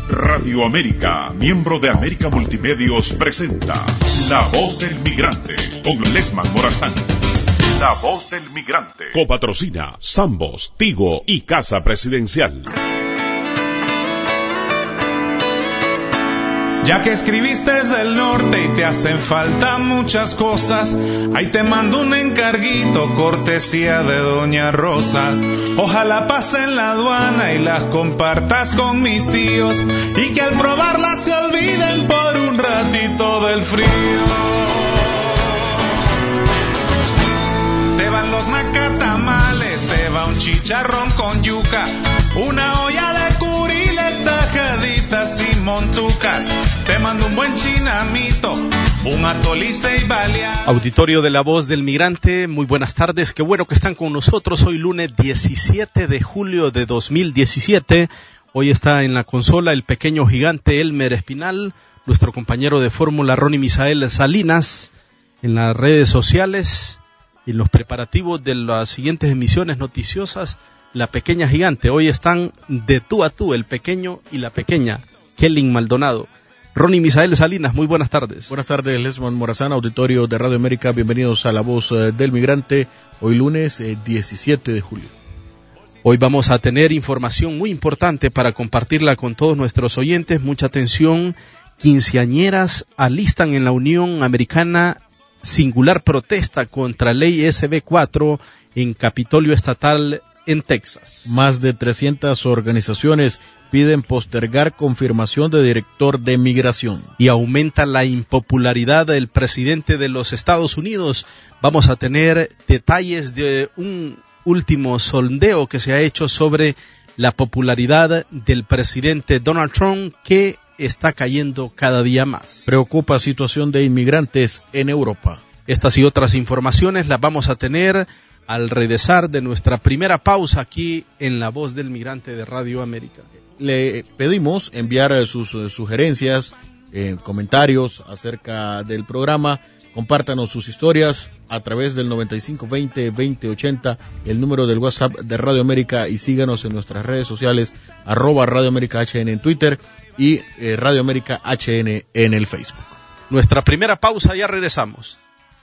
Radio América, miembro de América Multimedios, presenta La Voz del Migrante con Lesman Morazán. La Voz del Migrante. Copatrocina Sambos, Tigo y Casa Presidencial. Ya que escribiste desde el norte y te hacen falta muchas cosas, ahí te mando un encarguito, cortesía de Doña Rosa. Ojalá pasen la aduana y las compartas con mis tíos, y que al probarlas se olviden por un ratito del frío. Te van los nacatamales, te va un chicharrón con yuca, una olla de curiles, tajaditas y montucas. Te mando un buen chinamito, un atolice y baleado. Auditorio de La Voz del Migrante, muy buenas tardes, qué bueno que están con nosotros. Hoy lunes 17 de julio de 2017. Hoy está en la consola el pequeño gigante Elmer Espinal, nuestro compañero de fórmula Ronnie Misael Salinas, en las redes sociales, en los preparativos de las siguientes emisiones noticiosas, la pequeña gigante. Hoy están de tú a tú el pequeño y la pequeña, Kellen Maldonado. Ronnie Misael Salinas, muy buenas tardes. Buenas tardes, Lesman Morazán, auditorio de Radio América, bienvenidos a La Voz del Migrante, hoy lunes 17 de julio. Hoy vamos a tener información muy importante para compartirla con todos nuestros oyentes. Mucha atención, quinceañeras alistan en la Unión Americana singular protesta contra ley SB4 en Capitolio Estatal en Texas. Más de 300 organizaciones piden postergar confirmación de director de migración. Y aumenta la impopularidad del presidente de los Estados Unidos. Vamos a tener detalles de un último sondeo que se ha hecho sobre la popularidad del presidente Donald Trump, que está cayendo cada día más. Preocupa situación de inmigrantes en Europa. Estas y otras informaciones las vamos a tener al regresar de nuestra primera pausa aquí en La Voz del Migrante de Radio América. Le pedimos enviar sus sugerencias, comentarios acerca del programa. Compártanos sus historias a través del 9520-2080, el número del WhatsApp de Radio América, y síganos en nuestras redes sociales, @Radio América HN en Twitter y Radio América HN en el Facebook. Nuestra primera pausa, ya regresamos.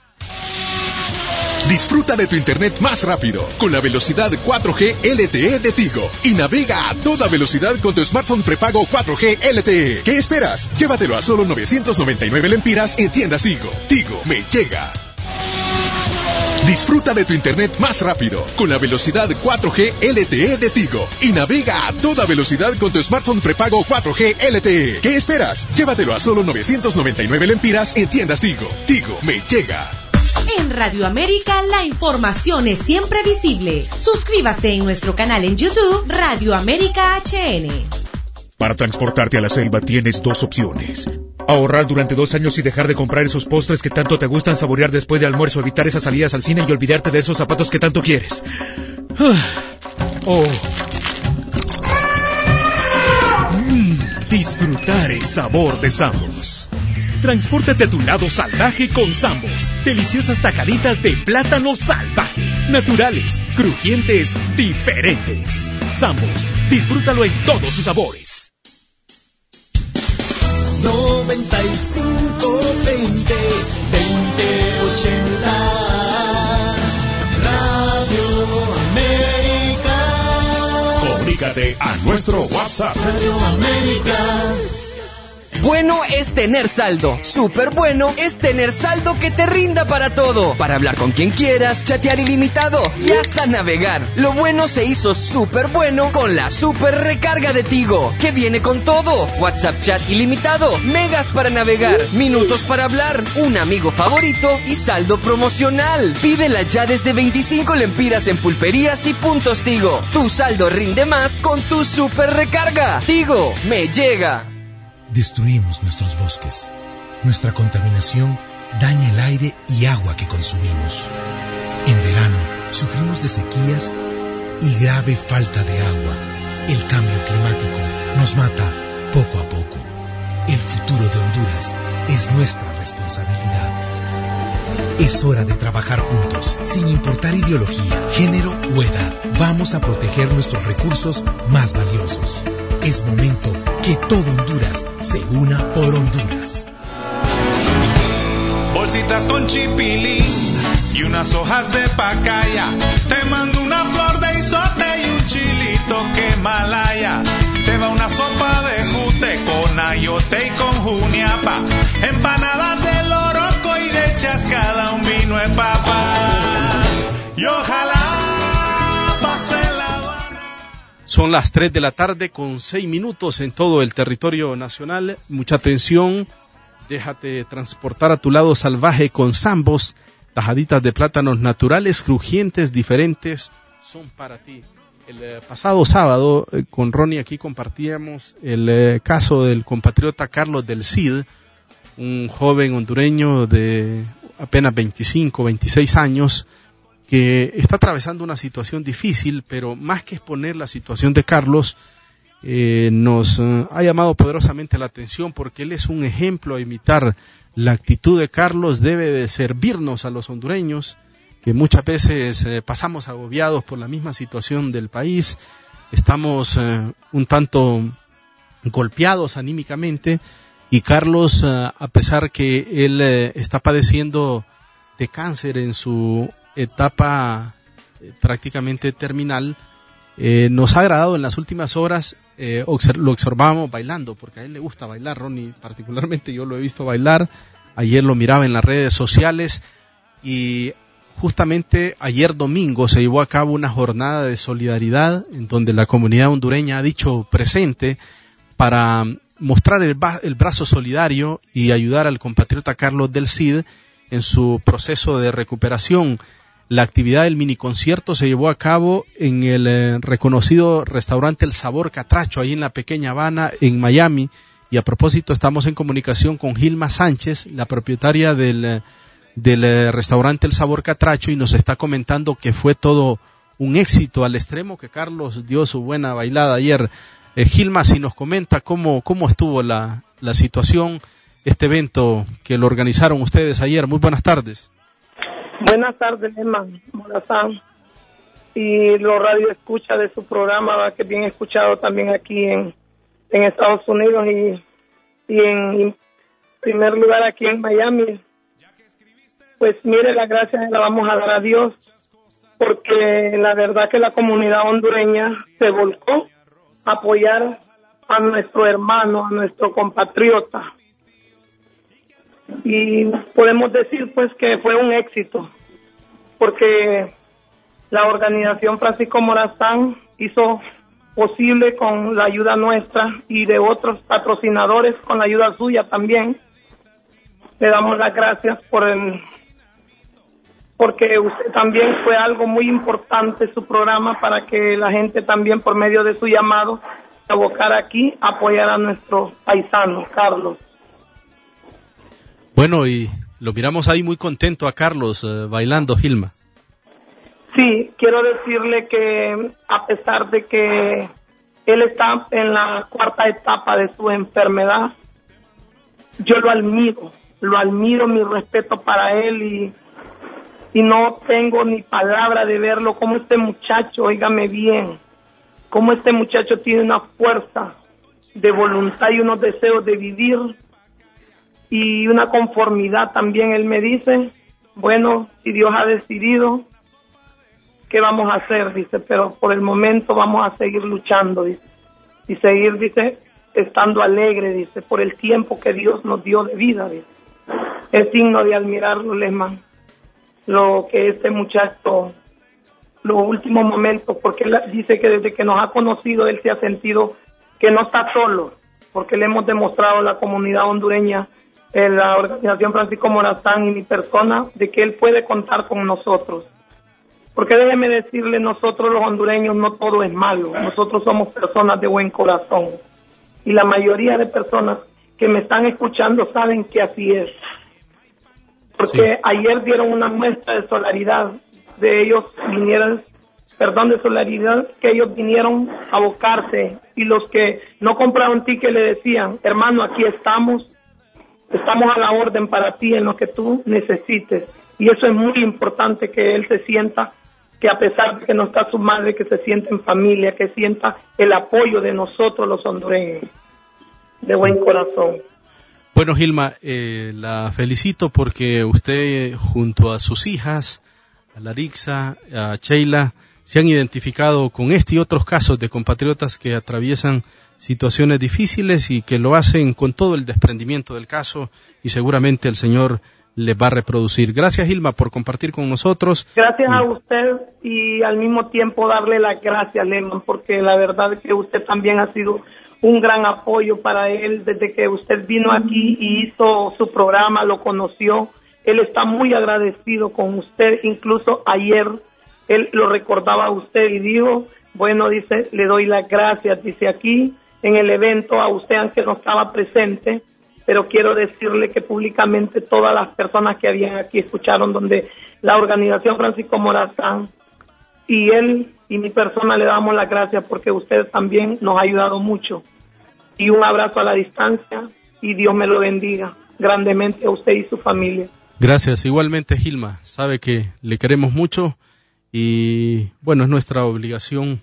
Disfruta de tu internet más rápido con la velocidad 4G LTE de Tigo y navega a toda velocidad con tu smartphone prepago 4G LTE. ¿Qué esperas? Llévatelo a solo 999 lempiras en tiendas Tigo. Tigo me llega. Disfruta de tu internet más rápido con la velocidad 4G LTE de Tigo y navega a toda velocidad con tu smartphone prepago 4G LTE. ¿Qué esperas? Llévatelo a solo 999 lempiras en tiendas Tigo. Tigo me llega. En Radio América la información es siempre visible. Suscríbase en nuestro canal en YouTube, Radio América HN. Para transportarte a la selva tienes dos opciones. Ahorrar durante 2 años y dejar de comprar esos postres que tanto te gustan, saborear después de almuerzo, evitar esas salidas al cine y olvidarte de esos zapatos que tanto quieres. Disfrutar el sabor de Sambos. Transpórtate a tu lado salvaje con Sambos. Deliciosas tajaditas de plátano salvaje. Naturales, crujientes, diferentes. Sambos, disfrútalo en todos sus sabores. 9520 2080 Radio América. Comunícate a nuestro WhatsApp. Radio América. Bueno es tener saldo. Súper bueno es tener saldo que te rinda para todo. Para hablar con quien quieras, chatear ilimitado y hasta navegar. Lo bueno se hizo súper bueno con la super recarga de Tigo, que viene con todo. WhatsApp chat ilimitado, megas para navegar, minutos para hablar, un amigo favorito y saldo promocional. Pídela ya desde 25 lempiras en pulperías y puntos Tigo. Tu saldo rinde más con tu super recarga. Tigo, me llega. Destruimos nuestros bosques. Nuestra contaminación daña el aire y agua que consumimos. En verano, sufrimos de sequías y grave falta de agua. El cambio climático nos mata poco a poco. El futuro de Honduras es nuestra responsabilidad. Es hora de trabajar juntos, sin importar ideología, género o edad. Vamos a proteger nuestros recursos más valiosos. Es momento que todo Honduras se una por Honduras. Bolsitas con chipilín y unas hojas de pacaya. Te mando una flor de isote y un chilito que malaya. Te va una sopa de jute con ayote y con juniapa. Empanadas de loroco y de chascada, un vino de papa. Y ojalá pase la aduana. Son las 3 de la tarde con 6 minutos en todo el territorio nacional. Mucha atención. Déjate transportar a tu lado salvaje con Sambos. Tajaditas de plátanos naturales, crujientes, diferentes, son para ti. El pasado sábado con Ronnie aquí compartíamos el caso del compatriota Carlos del Cid, un joven hondureño de apenas 25, 26 años, que está atravesando una situación difícil, pero más que exponer la situación de Carlos, nos ha llamado poderosamente la atención porque él es un ejemplo a imitar. La actitud de Carlos debe de servirnos a los hondureños, que muchas veces pasamos agobiados por la misma situación del país, estamos un tanto golpeados anímicamente, y Carlos, a pesar que él está padeciendo de cáncer en su etapa prácticamente terminal, nos ha agradado en las últimas horas, lo observábamos bailando, porque a él le gusta bailar, Ronnie, particularmente yo lo he visto bailar, ayer lo miraba en las redes sociales, y justamente ayer domingo se llevó a cabo una jornada de solidaridad en donde la comunidad hondureña ha dicho presente para mostrar el brazo solidario y ayudar al compatriota Carlos del Cid en su proceso de recuperación. La actividad del miniconcierto se llevó a cabo en el reconocido restaurante El Sabor Catracho, ahí en la Pequeña Habana, en Miami. Y a propósito, estamos en comunicación con Gilma Sánchez, la propietaria del restaurante El Sabor Catracho, y nos está comentando que fue todo un éxito al extremo que Carlos dio su buena bailada ayer. Gilma, si nos comenta cómo estuvo la situación, este evento que lo organizaron ustedes ayer. Muy buenas tardes. Buenas tardes, Lesman Morazán, y los radio escucha de su programa, que bien escuchado también aquí en Estados Unidos y en primer lugar aquí en Miami. Pues mire, la gracia la vamos a dar a Dios, porque la verdad que la comunidad hondureña se volcó a apoyar a nuestro hermano, a nuestro compatriota. Y podemos decir pues que fue un éxito, porque la organización Francisco Morazán hizo posible con la ayuda nuestra y de otros patrocinadores, con la ayuda suya también. Le damos las gracias porque usted también fue algo muy importante su programa para que la gente también por medio de su llamado se abocara aquí a apoyar a nuestro paisano Carlos. Bueno, y lo miramos ahí muy contento a Carlos bailando, Gilma. Sí, quiero decirle que a pesar de que él está en la cuarta etapa de su enfermedad, yo lo admiro, mi respeto para él, y no tengo ni palabra de verlo, como este muchacho, óigame bien, como este muchacho tiene una fuerza de voluntad y unos deseos de vivir, y una conformidad también. Él me dice, bueno, si Dios ha decidido, ¿qué vamos a hacer? Dice, pero por el momento vamos a seguir luchando, dice, y seguir, dice, estando alegre, dice, por el tiempo que Dios nos dio de vida, dice. Es digno de admirarlo, Lesman, lo que este muchacho, los últimos momentos, porque él dice que desde que nos ha conocido, él se ha sentido que no está solo, porque le hemos demostrado a la comunidad hondureña, en la organización Francisco Morazán y mi persona, de que él puede contar con nosotros. Porque déjeme decirle, nosotros los hondureños no todo es malo, nosotros somos personas de buen corazón, y la mayoría de personas que me están escuchando saben que así es, porque sí. Ayer dieron una muestra de solidaridad, que ellos vinieron a abocarse, y los que no compraron ticket le decían, hermano, aquí estamos, Estamos a la orden para ti en lo que tú necesites. Y eso es muy importante, que él se sienta que a pesar de que no está su madre, que se sienta en familia, que sienta el apoyo de nosotros los hondureños, de buen corazón. Bueno, Gilma, la felicito porque usted junto a sus hijas, a Larixa, a Sheila, se han identificado con este y otros casos de compatriotas que atraviesan situaciones difíciles y que lo hacen con todo el desprendimiento del caso, y seguramente el Señor les va a reproducir. Gracias, Gilma, por compartir con nosotros. Gracias a usted, y al mismo tiempo darle las gracias, Lehman, porque la verdad es que usted también ha sido un gran apoyo para él desde que usted vino aquí y hizo su programa, lo conoció. Él está muy agradecido con usted. Incluso ayer él lo recordaba a usted y dijo, bueno, dice, le doy las gracias, dice, aquí en el evento a usted, aunque no estaba presente, pero quiero decirle que públicamente todas las personas que habían aquí escucharon, donde la organización Francisco Morazán y él y mi persona le damos las gracias, porque usted también nos ha ayudado mucho. Y un abrazo a la distancia, y Dios me lo bendiga grandemente a usted y su familia. Gracias, igualmente, Gilma, sabe que le queremos mucho y bueno, es nuestra obligación.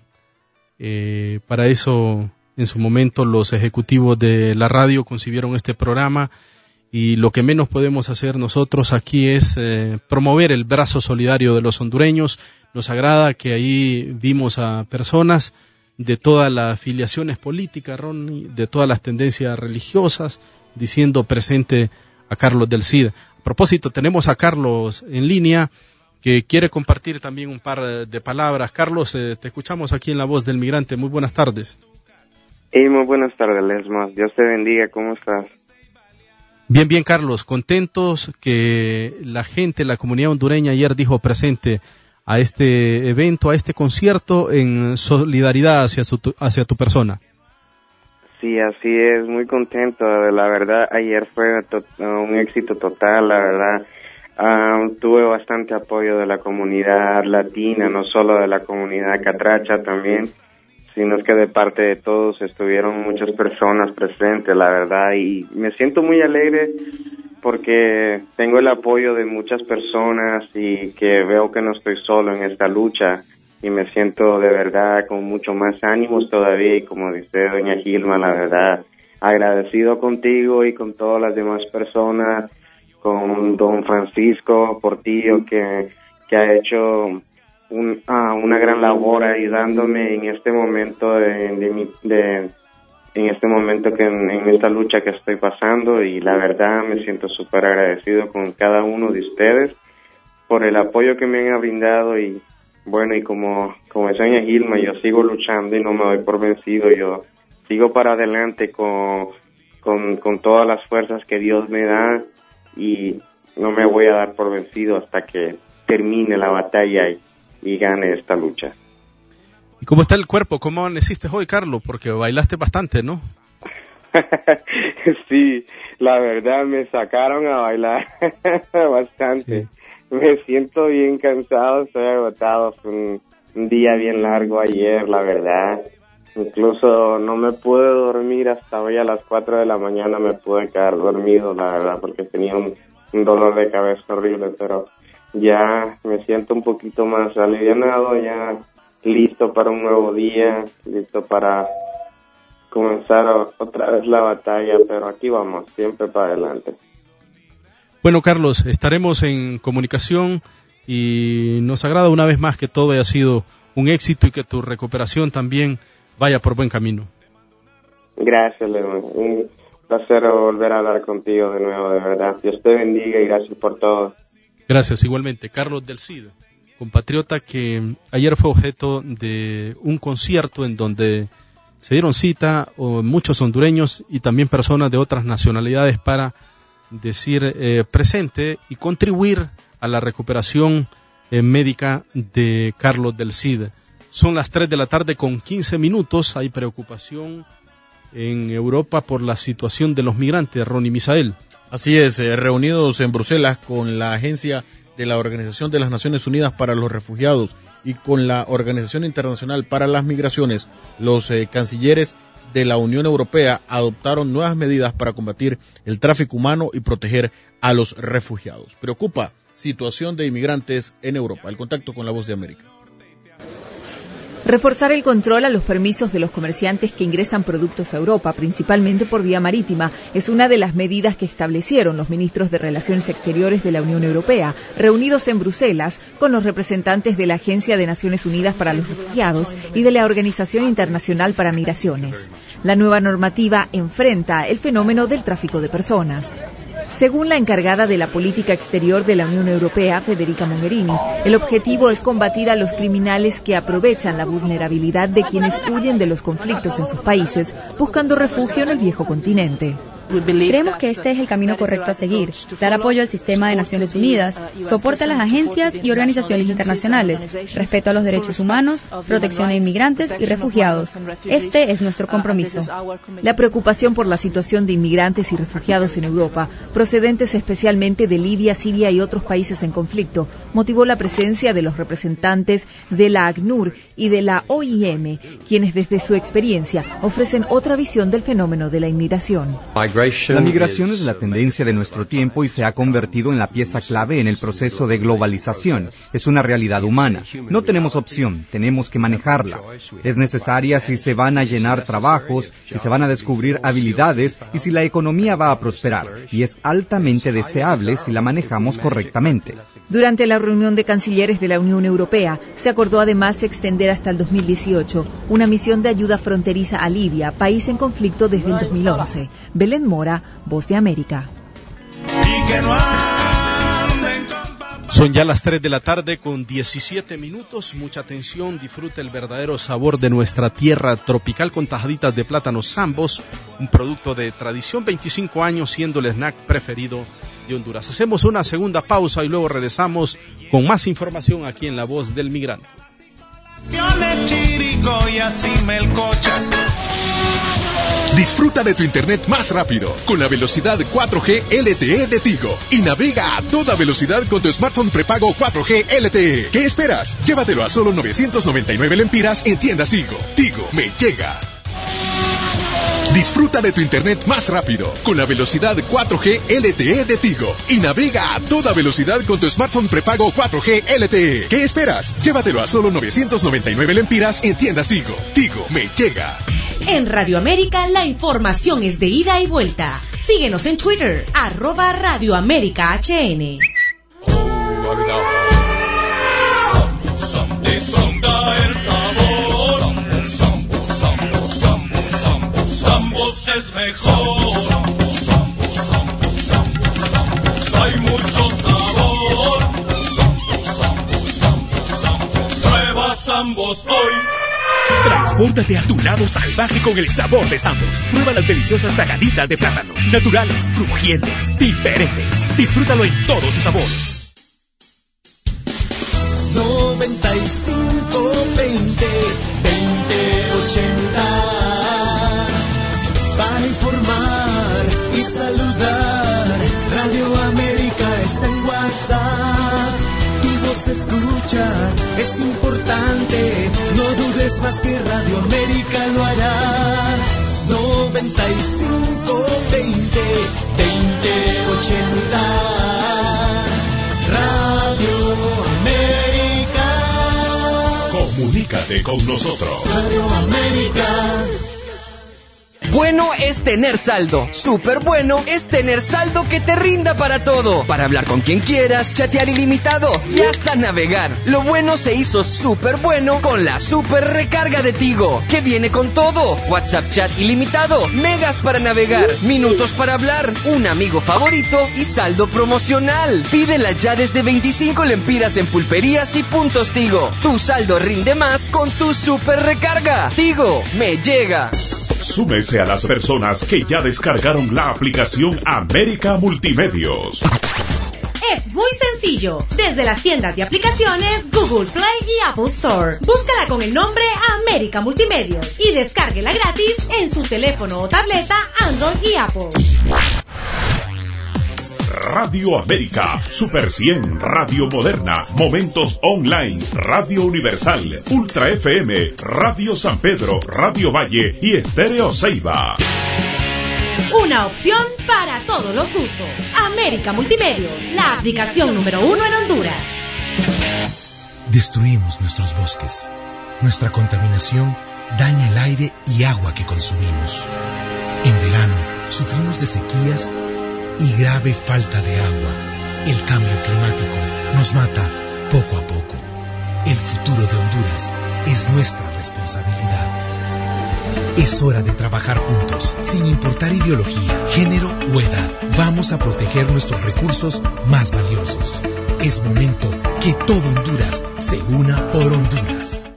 Para eso, en su momento, los ejecutivos de la radio concibieron este programa, y lo que menos podemos hacer nosotros aquí es promover el brazo solidario de los hondureños. Nos agrada que ahí vimos a personas de todas las afiliaciones políticas, Ronnie, de todas las tendencias religiosas, diciendo presente a Carlos del Cid. A propósito, tenemos a Carlos en línea, que quiere compartir también un par de palabras. Carlos, te escuchamos aquí en La Voz del Migrante. Muy buenas tardes. Muy buenas tardes, Lesma. Dios te bendiga. ¿Cómo estás? Bien, bien, Carlos. Contentos que la gente, la comunidad hondureña ayer dijo presente a este evento, a este concierto, en solidaridad hacia tu persona. Sí, así es. Muy contento. La verdad, ayer fue un éxito total, la verdad. Tuve bastante apoyo de la comunidad latina, no solo de la comunidad catracha también, sino que de parte de todos estuvieron muchas personas presentes, la verdad, y me siento muy alegre porque tengo el apoyo de muchas personas y que veo que no estoy solo en esta lucha, y me siento de verdad con mucho más ánimos todavía, y como dice doña Gilma, la verdad, agradecido contigo y con todas las demás personas, con don Francisco Portillo, que ha hecho una gran labor ayudándome en este momento en esta lucha que estoy pasando, y la verdad me siento súper agradecido con cada uno de ustedes por el apoyo que me han brindado. Y bueno, y como es doña Gilma, yo sigo luchando y no me doy por vencido. Yo sigo para adelante con todas las fuerzas que Dios me da, y no me voy a dar por vencido hasta que termine la batalla y gane esta lucha. ¿Y cómo está el cuerpo? ¿Cómo amaneciste hoy, Carlos? Porque bailaste bastante, ¿no? Sí, la verdad me sacaron a bailar bastante. Sí. Me siento bien cansado, estoy agotado. Fue un día bien largo ayer, la verdad. Incluso no me pude dormir hasta hoy a las 4 de la mañana, me pude quedar dormido, la verdad, porque tenía un dolor de cabeza horrible, pero ya me siento un poquito más alivianado, ya listo para un nuevo día, listo para comenzar otra vez la batalla, pero aquí vamos, siempre para adelante. Bueno, Carlos, estaremos en comunicación, y nos agrada una vez más que todo haya sido un éxito y que tu recuperación también vaya por buen camino. Gracias, León. Un placer volver a hablar contigo de nuevo, de verdad. Dios te bendiga y gracias por todo. Gracias, igualmente. Carlos del Cid, compatriota que ayer fue objeto de un concierto en donde se dieron cita muchos hondureños y también personas de otras nacionalidades para decir presente y contribuir a la recuperación médica de Carlos del Cid. Son las 3 de la tarde con 15 minutos. Hay preocupación en Europa por la situación de los migrantes, Ronnie Misael. Así es, reunidos en Bruselas con la Agencia de la Organización de las Naciones Unidas para los Refugiados y con la Organización Internacional para las Migraciones, los cancilleres de la Unión Europea adoptaron nuevas medidas para combatir el tráfico humano y proteger a los refugiados. Preocupa situación de inmigrantes en Europa. El contacto con La Voz de América. Reforzar el control a los permisos de los comerciantes que ingresan productos a Europa, principalmente por vía marítima, es una de las medidas que establecieron los ministros de Relaciones Exteriores de la Unión Europea, reunidos en Bruselas con los representantes de la Agencia de Naciones Unidas para los Refugiados y de la Organización Internacional para Migraciones. La nueva normativa enfrenta el fenómeno del tráfico de personas. Según la encargada de la política exterior de la Unión Europea, Federica Mogherini, el objetivo es combatir a los criminales que aprovechan la vulnerabilidad de quienes huyen de los conflictos en sus países, buscando refugio en el viejo continente. Creemos que este es el camino correcto a seguir, dar apoyo al sistema de Naciones Unidas, soporte a las agencias y organizaciones internacionales, respeto a los derechos humanos, protección a inmigrantes y refugiados. Este es nuestro compromiso. La preocupación por la situación de inmigrantes y refugiados en Europa, procedentes especialmente de Libia, Siria y otros países en conflicto, motivó la presencia de los representantes de la ACNUR y de la OIM, quienes desde su experiencia ofrecen otra visión del fenómeno de la inmigración. La migración es la tendencia de nuestro tiempo y se ha convertido en la pieza clave en el proceso de globalización. Es una realidad humana. No tenemos opción, tenemos que manejarla. Es necesaria si se van a llenar trabajos, si se van a descubrir habilidades y si la economía va a prosperar. Y es altamente deseable si la manejamos correctamente. Durante la reunión de cancilleres de la Unión Europea, se acordó además extender hasta el 2018 una misión de ayuda fronteriza a Libia, país en conflicto desde el 2011. Belén Mora, Voz de América. Son ya las 3 de la tarde con 17 minutos. Mucha atención, disfruta el verdadero sabor de nuestra tierra tropical con tajaditas de plátanos Sambos, un producto de tradición, 25 años siendo el snack preferido de Honduras. Hacemos una segunda pausa y luego regresamos con más información aquí en La Voz del Migrante. Disfruta de tu internet más rápido con la velocidad 4G LTE de Tigo y navega a toda velocidad con tu smartphone prepago 4G LTE. ¿Qué esperas? Llévatelo a solo 999 lempiras en tiendas Tigo. Tigo, me llega. Disfruta de tu internet más rápido con la velocidad 4G LTE de Tigo y navega a toda velocidad con tu smartphone prepago 4G LTE. ¿Qué esperas? Llévatelo a solo 999 lempiras en tiendas Tigo. Tigo, me llega. En Radio América la información es de ida y vuelta. Síguenos en Twitter, @RadioAméricaHN. Sambos es mejor. Hay mucho sabor. Prueba Sambos hoy. Transpórtate a tu lado salvaje con el sabor de Sambos. Prueba las deliciosas tajaditas de plátano, naturales, crujientes, diferentes. Disfrútalo en todos sus sabores. 9520 2080 para informar y saludar. Radio América está en WhatsApp. Tu voz escucha, es importante. No dudes más que Radio América lo hará. 9520 2080 Radio América. Comunícate con nosotros. Radio América. Bueno es tener saldo. Súper bueno es tener saldo que te rinda para todo. Para hablar con quien quieras, chatear ilimitado y hasta navegar. Lo bueno se hizo súper bueno con la super recarga de Tigo, que viene con todo. WhatsApp chat ilimitado, megas para navegar, minutos para hablar, un amigo favorito y saldo promocional. Pídela ya desde 25 lempiras en pulperías y puntos Tigo. Tu saldo rinde más con tu super recarga. Tigo, me llega. Súmese a las personas que ya descargaron la aplicación América Multimedios. Es muy sencillo. Desde las tiendas de aplicaciones Google Play y Apple Store. Búscala con el nombre América Multimedios y descárguela gratis en su teléfono o tableta Android y Apple. Radio América, Super 100, Radio Moderna, Momentos Online, Radio Universal, Ultra FM, Radio San Pedro, Radio Valle y Estéreo Ceiba. Una opción para todos los gustos. América Multimedios, la aplicación número 1 en Honduras. Destruimos nuestros bosques. Nuestra contaminación daña el aire y agua que consumimos. En verano, sufrimos de sequías y grave falta de agua. El cambio climático nos mata poco a poco. El futuro de Honduras es nuestra responsabilidad. Es hora de trabajar juntos, sin importar ideología, género o edad. Vamos a proteger nuestros recursos más valiosos. Es momento que todo Honduras se una por Honduras.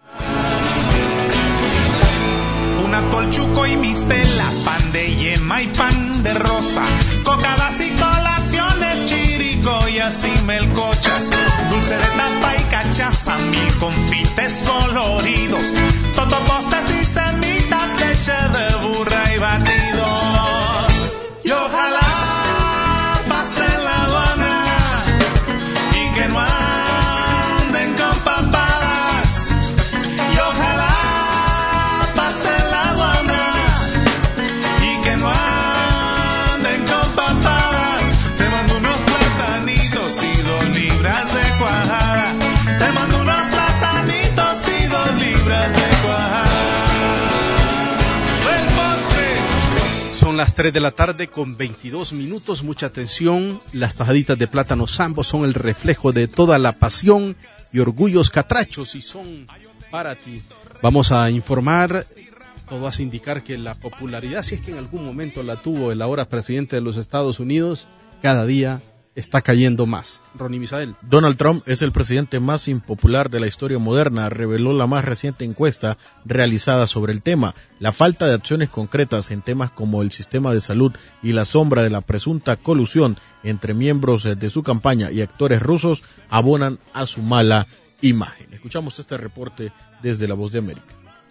Una tolchuco y mistela, pan de yema y pan de rosa, cocadas y colaciones, chirigoyas y melcochas, dulce de tapa y cachaza, mil confites coloridos, totopostes y semitas, leche de burra y batidos. Y ojalá pase la aduana y que no anden con papadas. Y ojalá pase la aduana y que no anden con papadas. Te mando unos platanitos y 2 libras de cuajada. Te mando unos platanitos y 2 libras de cuajada. Son las 3 de la tarde con 22 minutos. Mucha atención. Las tajaditas de plátano Sambo son el reflejo de toda la pasión y orgullos catrachos y son para ti. Vamos a informar. Todo hace indicar que la popularidad, si es que en algún momento la tuvo el ahora presidente de los Estados Unidos, cada día está cayendo más. Ronnie Misael. Donald Trump es el presidente más impopular de la historia moderna, reveló la más reciente encuesta realizada sobre el tema. La falta de acciones concretas en temas como el sistema de salud y la sombra de la presunta colusión entre miembros de su campaña y actores rusos abonan a su mala imagen. Escuchamos este reporte desde La Voz de América.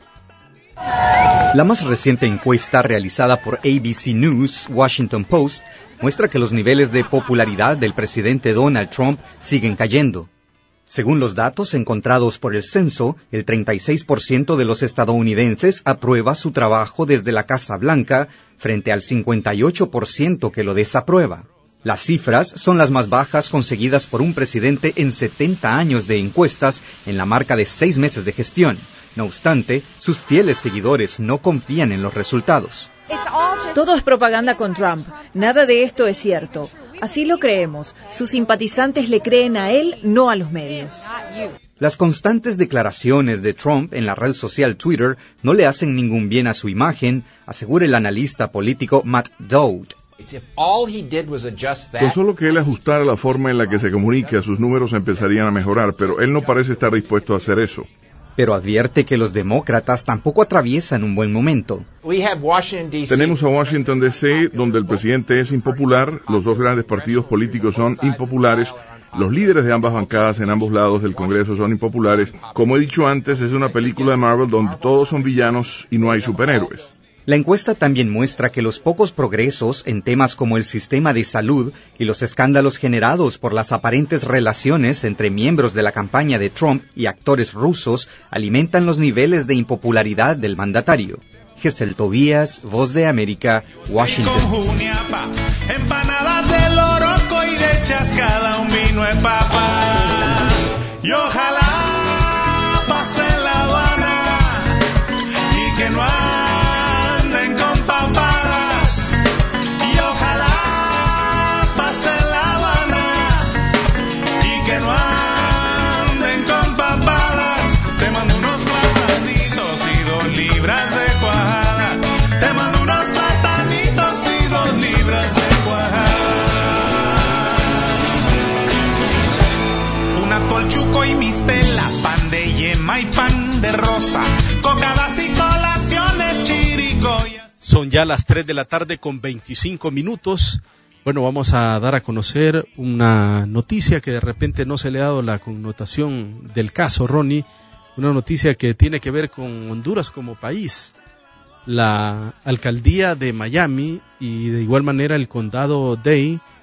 La más reciente encuesta realizada por ABC News, Washington Post, muestra que los niveles de popularidad del presidente Donald Trump siguen cayendo. Según los datos encontrados por el censo, el 36% de los estadounidenses aprueba su trabajo desde la Casa Blanca, frente al 58% que lo desaprueba. Las cifras son las más bajas conseguidas por un presidente en 70 años de encuestas en la marca de 6 meses de gestión. No obstante, sus fieles seguidores no confían en los resultados. Todo es propaganda con Trump. Nada de esto es cierto. Así lo creemos. Sus simpatizantes le creen a él, no a los medios. Las constantes declaraciones de Trump en la red social Twitter no le hacen ningún bien a su imagen, asegura el analista político Matt Dowd. Con solo que él ajustara la forma en la que se comunica, sus números empezarían a mejorar, pero él no parece estar dispuesto a hacer eso. Pero advierte que los demócratas tampoco atraviesan un buen momento. Tenemos a Washington D.C., donde el presidente es impopular, los 2 grandes partidos políticos son impopulares, los líderes de ambas bancadas en ambos lados del Congreso son impopulares. Como he dicho antes, es una película de Marvel donde todos son villanos y no hay superhéroes. La encuesta también muestra que los pocos progresos en temas como el sistema de salud y los escándalos generados por las aparentes relaciones entre miembros de la campaña de Trump y actores rusos alimentan los niveles de impopularidad del mandatario. Gesel Tobías, Voz de América, Washington. Empanadas de loroco y de chascada un vino de papa. Y ojalá pase la aduana y que no anden con papadas. Y ojalá pase la aduana y que no anden con papadas. Te mando unos platanitos y 2 libras de cuajada. Te mando unos platanitos y 2 libras de cuajada. Una tolchuco y mistela, pan de yema y pan de rosa, cocadas y colaciones, chirigoyas. Son ya las 3 de la tarde con 25 minutos. Bueno, vamos a dar a conocer una noticia que de repente no se le ha dado la connotación del caso, Ronnie. Una noticia que tiene que ver con Honduras como país. La alcaldía de Miami y de igual manera el condado Dade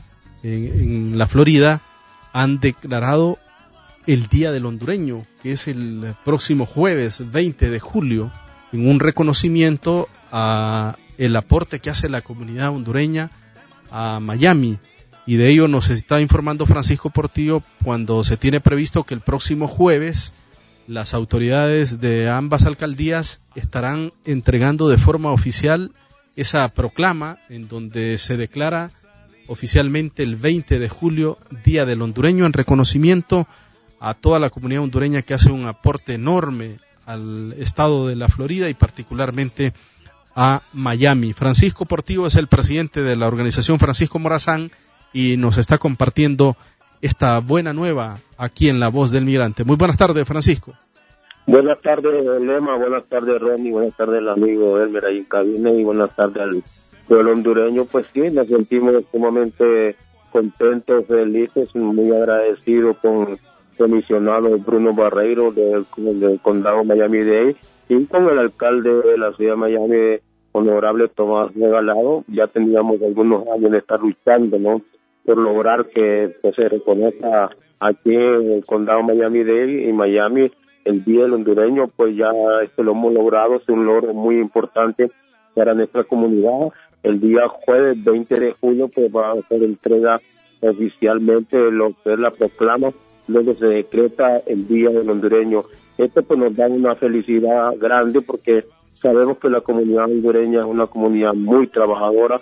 en la Florida han declarado el Día del Hondureño, que es el próximo jueves 20 de julio, en un reconocimiento a el aporte que hace la comunidad hondureña a Miami. Y de ello nos está informando Francisco Portillo cuando se tiene previsto que el próximo jueves las autoridades de ambas alcaldías estarán entregando de forma oficial esa proclama en donde se declara oficialmente el 20 de julio Día del Hondureño en reconocimiento a toda la comunidad hondureña que hace un aporte enorme al estado de la Florida y particularmente a Miami. Francisco Portillo es el presidente de la organización Francisco Morazán y nos está compartiendo esta buena nueva aquí en La Voz del Migrante. Muy buenas tardes, Francisco. Buenas tardes, Lema, buenas tardes, Ronnie, buenas tardes al amigo Elmer ahí en cabina y buenas tardes al pueblo hondureño. Pues sí, nos sentimos sumamente contentos, felices, muy agradecidos con el comisionado Bruno Barreiro del condado Miami-Dade y con el alcalde de la ciudad de Miami, honorable Tomás Regalado. Ya teníamos algunos años de estar luchando, ¿no?, por lograr que se reconozca aquí en el condado Miami-Dade y Miami el Día del Hondureño. Pues ya lo hemos logrado, es un logro muy importante para nuestra comunidad. El día jueves 20 de julio pues va a ser entrega oficialmente lo que es la proclama, donde se decreta el Día del Hondureño. Esto pues nos da una felicidad grande porque sabemos que la comunidad hondureña es una comunidad muy trabajadora,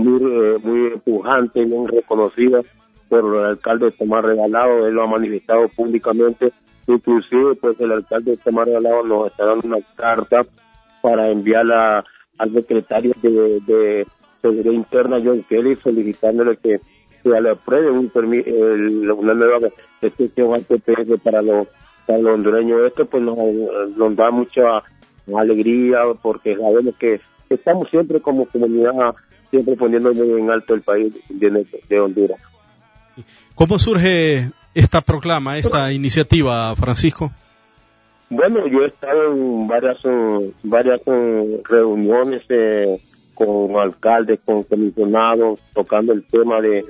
muy pujante, bien reconocida por el alcalde Tomás Regalado. Él lo ha manifestado públicamente. Inclusive pues el alcalde Tomás Regalado nos está dando una carta para enviarla al secretario de Seguridad Interna, John Kelly, solicitándole que le apruebe una nueva excepción al TPS para los hondureños. Esto pues nos da mucha alegría porque sabemos que estamos siempre como comunidad siempre poniendo muy en alto el país de Honduras. ¿Cómo surge esta proclama, esta iniciativa, Francisco? Bueno, yo he estado en varias reuniones con alcaldes, con comisionados, tocando el tema de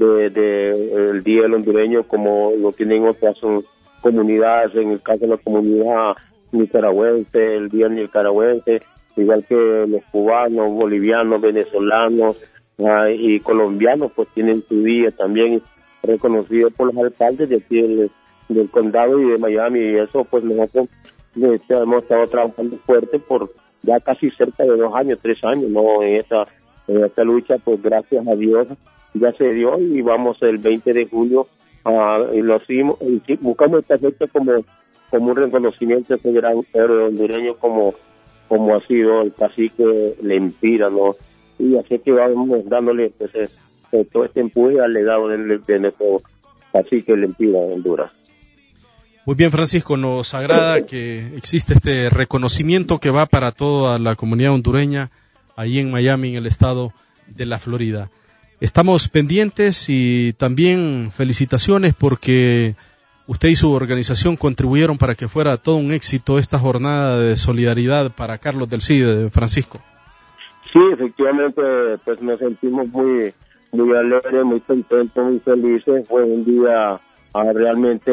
el Día del Hondureño, como lo tienen otras comunidades. En el caso de la comunidad nicaragüense, el Día nicaragüense, igual que los cubanos, bolivianos, venezolanos y colombianos, pues tienen su día también reconocido por los alcaldes de aquí del condado y de Miami. Y eso pues nosotros hemos estado trabajando fuerte por ya casi cerca de 2 años, 3 años, ¿no? En esta lucha, pues gracias a Dios ya se dio y vamos el 20 de julio y lo hicimos, y buscamos esta fecha como un reconocimiento a ese gran héroe hondureño como ha sido el cacique Lempira, ¿no? Y así que vamos dándole pues, todo este empuje al legado de nuestro cacique Lempira en Honduras. Muy bien, Francisco, nos agrada que existe este reconocimiento que va para toda la comunidad hondureña ahí en Miami, en el estado de la Florida. Estamos pendientes y también felicitaciones porque usted y su organización contribuyeron para que fuera todo un éxito esta jornada de solidaridad para Carlos del CIDE, Francisco. Sí, efectivamente, pues nos sentimos muy alegres, muy contentos, muy felices. Fue un día realmente,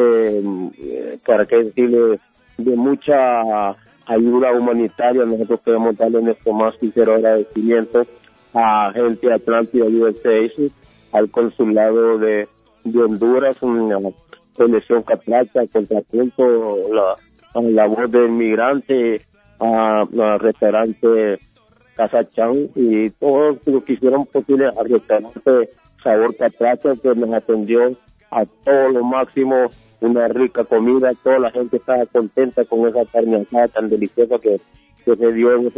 para qué decirle, de mucha ayuda humanitaria. Nosotros queremos darle nuestro más sincero agradecimiento a gente de Atlántida USA, al consulado de Honduras, una Fundación Catracha, Contrapunto, la Voz del Migrante, a restaurante Casa Chan y todos los que hicieron posible al restaurante Sabor Catracha, que nos atendió a todo lo máximo, una rica comida. Toda la gente estaba contenta con esa carne asada tan deliciosa que se dio en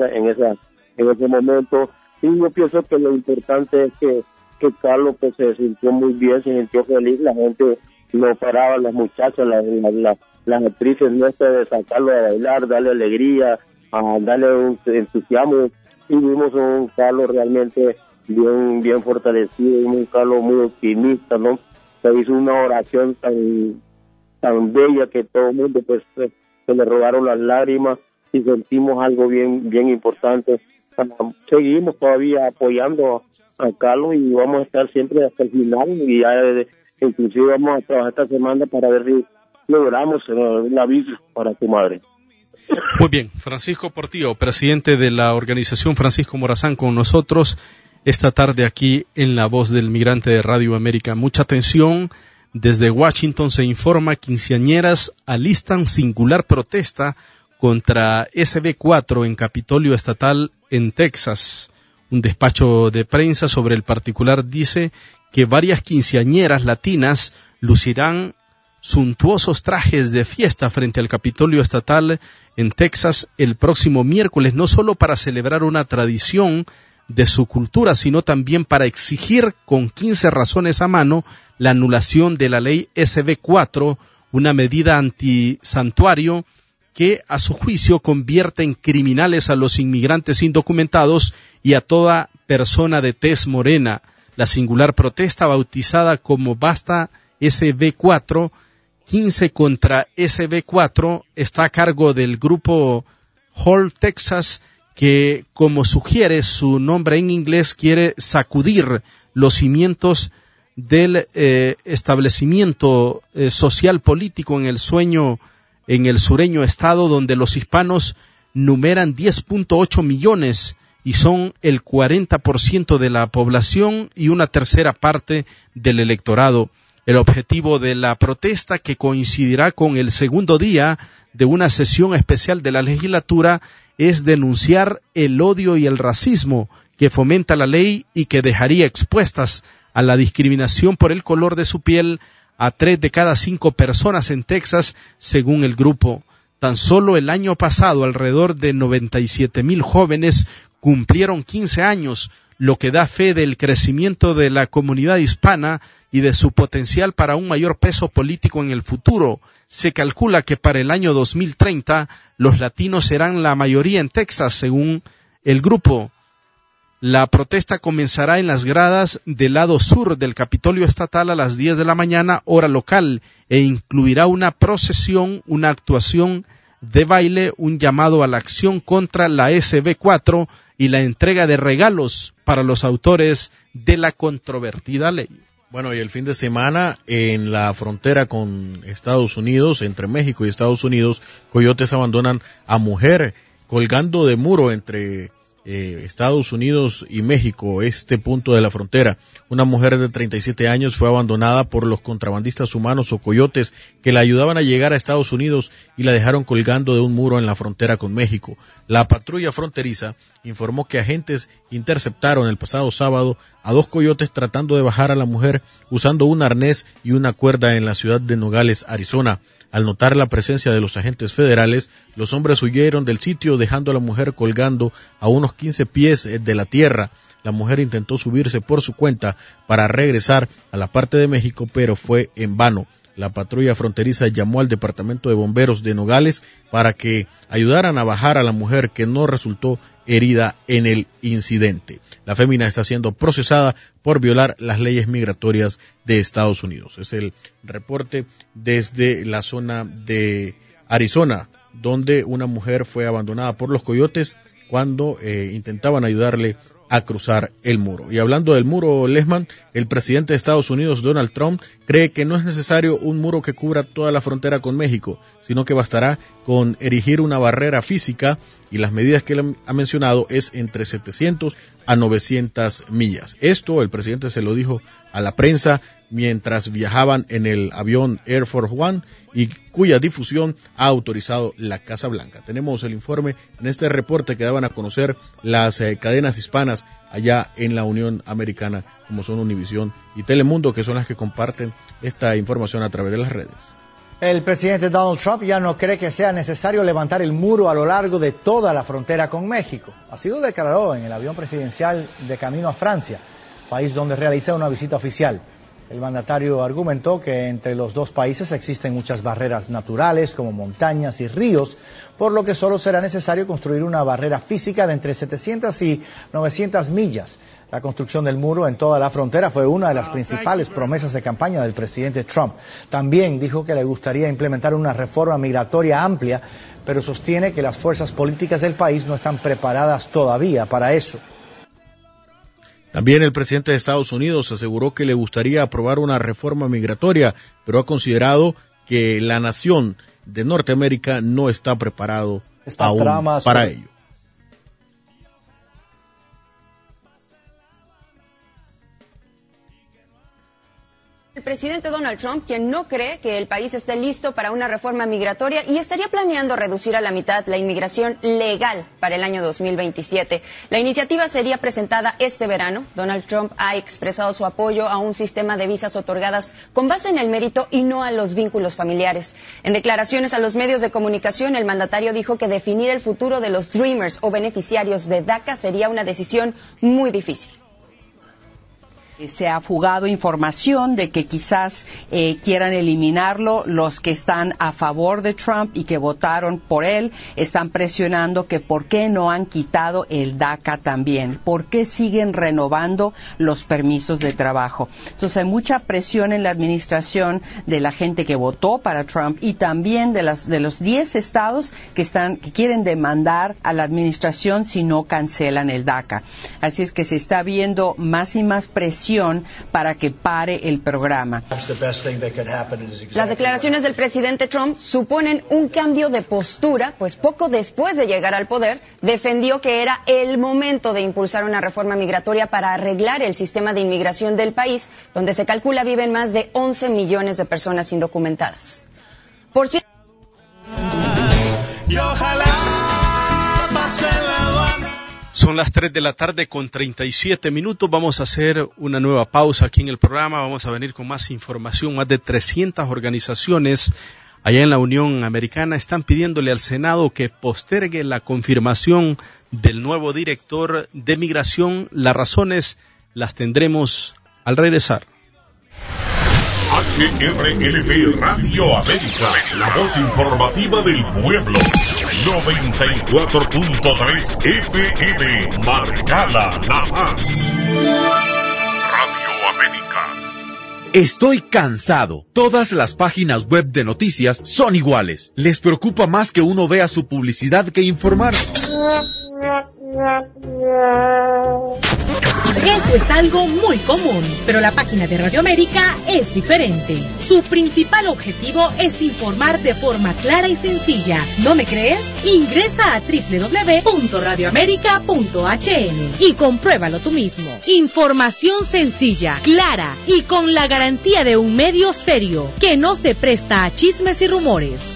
ese momento. Y yo pienso que lo importante es que Carlos pues se sintió muy bien, se sintió feliz. La gente no paraba, las muchachas, las actrices nuestras, de sacarlo a bailar, darle alegría, a darle un entusiasmo. Y vimos un Carlos realmente bien fortalecido, y un Carlos muy optimista, ¿no? Se hizo una oración tan bella que todo el mundo pues se le robaron las lágrimas y sentimos algo bien importante. Seguimos todavía apoyando Carlos, y vamos a estar siempre hasta el final, y ya inclusive vamos a trabajar esta semana para ver si logramos la visa para tu madre. Muy bien, Francisco Portillo, presidente de la organización Francisco Morazán, con nosotros esta tarde aquí en La Voz del Migrante de Radio América. Mucha atención, desde Washington se informa: quinceañeras alistan singular protesta contra SB4 en Capitolio Estatal en Texas. Un despacho de prensa sobre el particular dice que varias quinceañeras latinas lucirán suntuosos trajes de fiesta frente al Capitolio Estatal en Texas el próximo miércoles, no solo para celebrar una tradición de su cultura, sino también para exigir con 15 razones a mano la anulación de la ley SB4, una medida antisantuario que a su juicio convierte en criminales a los inmigrantes indocumentados y a toda persona de tez morena. La singular protesta, bautizada como Basta SB4, 15 contra SB4, está a cargo del grupo Hold Texas, que, como sugiere su nombre en inglés, quiere sacudir los cimientos del establecimiento social político en el sureño estado, donde los hispanos numeran 10.8 millones y son el 40% de la población y una tercera parte del electorado. El objetivo de la protesta, que coincidirá con el segundo día de una sesión especial de la legislatura, es denunciar el odio y el racismo que fomenta la ley y que dejaría expuestas a la discriminación por el color de su piel a 3 de cada 5 personas en Texas, según el grupo. Tan solo el año pasado, alrededor de 97,000 jóvenes cumplieron 15 años, lo que da fe del crecimiento de la comunidad hispana y de su potencial para un mayor peso político en el futuro. Se calcula que para el año 2030 los latinos serán la mayoría en Texas, según el grupo. La protesta comenzará en las gradas del lado sur del Capitolio Estatal a las 10 de la mañana, hora local, e incluirá una procesión, una actuación de baile, un llamado a la acción contra la SB4 y la entrega de regalos para los autores de la controvertida ley. Bueno, y el fin de semana en la frontera con Estados Unidos, entre México y Estados Unidos, coyotes abandonan a mujer colgando de muro entre Estados Unidos y México, este punto de la frontera. Una mujer de 37 años fue abandonada por los contrabandistas humanos o coyotes que la ayudaban a llegar a Estados Unidos y la dejaron colgando de un muro en la frontera con México. La patrulla fronteriza informó que agentes interceptaron el pasado sábado a 2 coyotes tratando de bajar a la mujer usando un arnés y una cuerda en la ciudad de Nogales, Arizona. Al notar la presencia de los agentes federales, los hombres huyeron del sitio dejando a la mujer colgando a unos 15 pies de la tierra. La mujer intentó subirse por su cuenta para regresar a la parte de México, pero fue en vano. La patrulla fronteriza llamó al departamento de bomberos de Nogales para que ayudaran a bajar a la mujer, que no resultó herida en el incidente. La fémina está siendo procesada por violar las leyes migratorias de Estados Unidos. Es el reporte desde la zona de Arizona, donde una mujer fue abandonada por los coyotes cuando intentaban ayudarle a cruzar el muro. Y hablando del muro, Lesman, el presidente de Estados Unidos, Donald Trump, cree que no es necesario un muro que cubra toda la frontera con México, sino que bastará con erigir una barrera física, y las medidas que él ha mencionado es entre 700 a 900 millas. Esto el presidente se lo dijo a la prensa mientras viajaban en el avión Air Force One, y cuya difusión ha autorizado la Casa Blanca. Tenemos el informe en este reporte que daban a conocer las cadenas hispanas allá en la Unión Americana, como son Univisión y Telemundo, que son las que comparten esta información a través de las redes. El presidente Donald Trump ya no cree que sea necesario levantar el muro a lo largo de toda la frontera con México. Así lo declaró en el avión presidencial de camino a Francia, país donde realiza una visita oficial. El mandatario argumentó que entre los dos países existen muchas barreras naturales, como montañas y ríos, por lo que solo será necesario construir una barrera física de entre 700 y 900 millas. La construcción del muro en toda la frontera fue una de las principales promesas de campaña del presidente Trump. También dijo que le gustaría implementar una reforma migratoria amplia, pero sostiene que las fuerzas políticas del país no están preparadas todavía para eso. También el presidente de Estados Unidos aseguró que le gustaría aprobar una reforma migratoria, pero ha considerado que la nación de Norteamérica no está preparado aún para ello. El presidente Donald Trump, quien no cree que el país esté listo para una reforma migratoria y estaría planeando reducir a la mitad la inmigración legal para el año 2027. La iniciativa sería presentada este verano. Donald Trump ha expresado su apoyo a un sistema de visas otorgadas con base en el mérito y no a los vínculos familiares. En declaraciones a los medios de comunicación, el mandatario dijo que definir el futuro de los Dreamers o beneficiarios de DACA sería una decisión muy difícil. Se ha fugado información de que quizás quieran eliminarlo. Los que están a favor de Trump y que votaron por él están presionando que por qué no han quitado el DACA también, por qué siguen renovando los permisos de trabajo. Entonces hay mucha presión en la administración de la gente que votó para Trump y también de los 10 estados que quieren demandar a la administración si no cancelan el DACA. Así es que se está viendo más y más presión para que pare el programa. Las declaraciones del presidente Trump suponen un cambio de postura, pues poco después de llegar al poder, defendió que era el momento de impulsar una reforma migratoria para arreglar el sistema de inmigración del país, donde se calcula viven más de 11 millones de personas indocumentadas. Por cierto, son las 3 de la tarde con 37 minutos. Vamos a hacer una nueva pausa aquí en el programa. Vamos a venir con más información. Más de 300 organizaciones allá en la Unión Americana están pidiéndole al Senado que postergue la confirmación del nuevo director de migración. Las razones las tendremos al regresar. HRLP Radio América, la voz informativa del pueblo. 94.3 FM, Marcala, La Paz. Radio América. Estoy cansado. Todas las páginas web de noticias son iguales. Les preocupa más que uno vea su publicidad que informar. Eso es algo muy común, pero la página de Radio América es diferente. Su principal objetivo es informar de forma clara y sencilla. ¿No me crees? Ingresa a www.radioamerica.hn y compruébalo tú mismo. Información sencilla, clara y con la garantía de un medio serio que no se presta a chismes y rumores.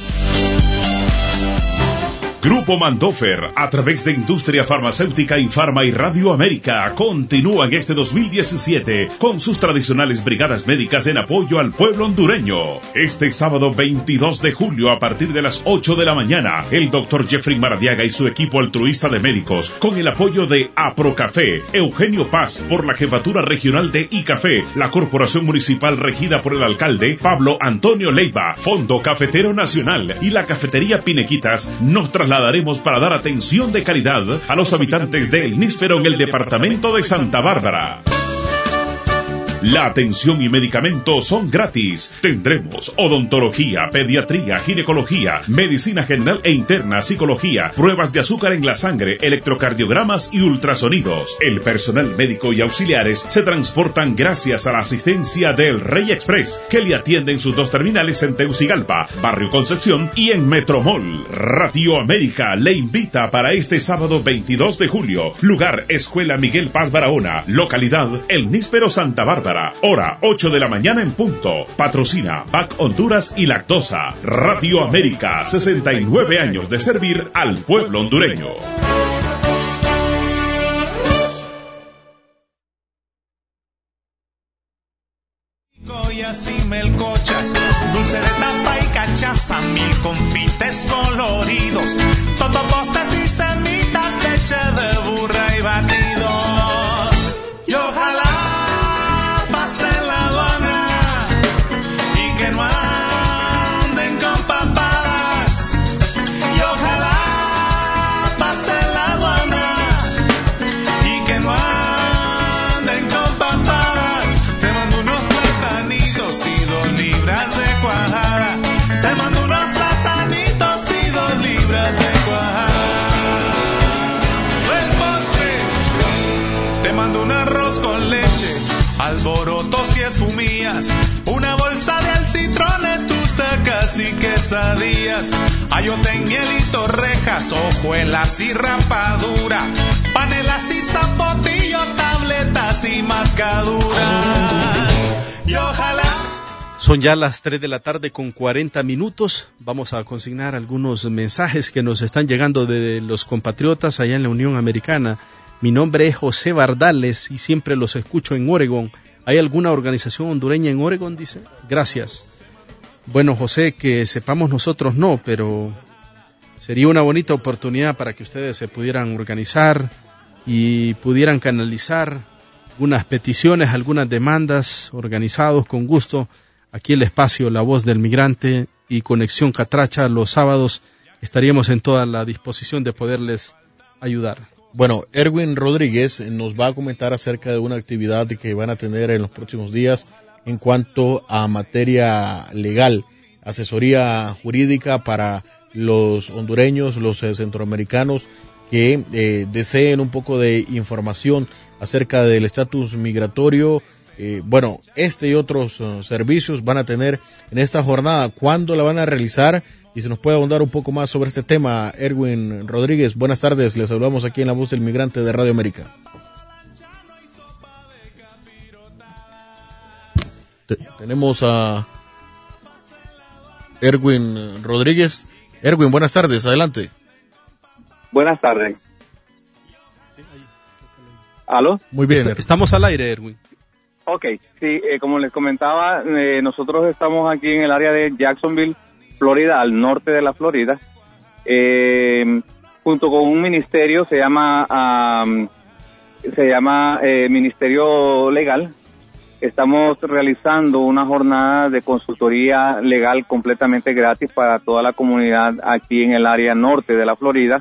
Grupo Mandofer, a través de Industria Farmacéutica Infarma y Radio América, continúan este 2017 con sus tradicionales brigadas médicas en apoyo al pueblo hondureño. Este sábado 22 de julio, a partir de las 8 de la mañana, el doctor Jeffrey Maradiaga y su equipo altruista de médicos, con el apoyo de Aprocafé, Eugenio Paz, por la Jefatura Regional de ICAFé, la Corporación Municipal regida por el alcalde Pablo Antonio Leiva, Fondo Cafetero Nacional y la Cafetería Pinequitas, nos trasladaremos para dar atención de calidad a los habitantes de El Níspero en el departamento de Santa Bárbara. La atención y medicamentos son gratis. Tendremos odontología, pediatría, ginecología, medicina general e interna, psicología, pruebas de azúcar en la sangre, electrocardiogramas y ultrasonidos. El personal médico y auxiliares se transportan gracias a la asistencia del Rey Express, que le atiende en sus 2 terminales en Teucigalpa, Barrio Concepción y en Metromol. Radio América le invita para este sábado 22 de julio. Lugar: Escuela Miguel Paz Barahona. Localidad: El Níspero, Santa Bárbara. Hora 8 de la mañana en punto. Patrocina BAC Honduras y Lactosa. Radio América, 69 años de servir al pueblo hondureño. Y melcochas, dulce de tapa y cachaza, 1000 confites coloridos, totopostas y semitas, leche de burra y batidos. Y ojalá pasen la aduana y que no anden con papadas. Y ojalá pasen la aduana y que no anden con papadas. Te mando unos platanitos y 2 libras de cuajada. Te mando unos platanitos y 2 libras de cuajada. El postre con leche, alborotos y espumillas, una bolsa de alcitrones, tustacas y quesadillas, ayote en mielito, rejas, hojuelas y rapadura, panelas y zapotillos, tabletas y mascaduras. Y ojalá. Son ya las 3 de la tarde con 40 minutos. Vamos a consignar algunos mensajes que nos están llegando de los compatriotas allá en la Unión Americana. Mi nombre es José Bardales y siempre los escucho en Oregón. ¿Hay alguna organización hondureña en Oregón? Dice. Gracias. Bueno, José, que sepamos nosotros no, pero sería una bonita oportunidad para que ustedes se pudieran organizar y pudieran canalizar algunas peticiones, algunas demandas, organizados con gusto. Aquí el espacio La Voz del Migrante y Conexión Catracha los sábados estaríamos en toda la disposición de poderles ayudar. Bueno, Erwin Rodríguez nos va a comentar acerca de una actividad que van a tener en los próximos días en cuanto a materia legal, asesoría jurídica para los hondureños, los centroamericanos que deseen un poco de información acerca del estatus migratorio. Bueno, este y otros servicios van a tener en esta jornada. ¿Cuándo la van a realizar? Y se nos puede ahondar un poco más sobre este tema, Erwin Rodríguez. Buenas tardes, les saludamos aquí en La Voz del Migrante de Radio América. Tenemos a Erwin Rodríguez. Erwin, buenas tardes, adelante. Buenas tardes. ¿Aló? Muy bien. Estamos al aire, Erwin. Ok, sí, como les comentaba, nosotros estamos aquí en el área de Jacksonville, Florida, al norte de la Florida, junto con un ministerio, se llama Ministerio Legal. Estamos realizando una jornada de consultoría legal completamente gratis para toda la comunidad aquí en el área norte de la Florida,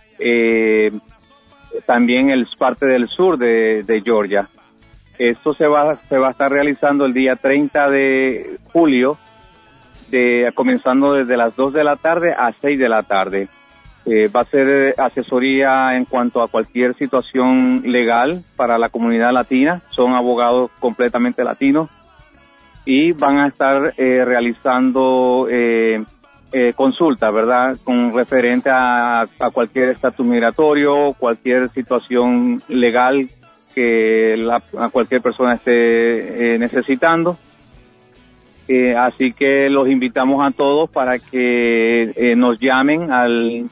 también es parte del sur de Georgia. Esto se va a estar realizando el día 30 de julio, comenzando desde las 2 de la tarde a 6 de la tarde. Va a ser asesoría en cuanto a cualquier situación legal para la comunidad latina. Son abogados completamente latinos y van a estar realizando consultas, ¿verdad?, con referente a cualquier estatus migratorio, cualquier situación legal que a cualquier persona esté necesitando. Así que los invitamos a todos para que nos llamen al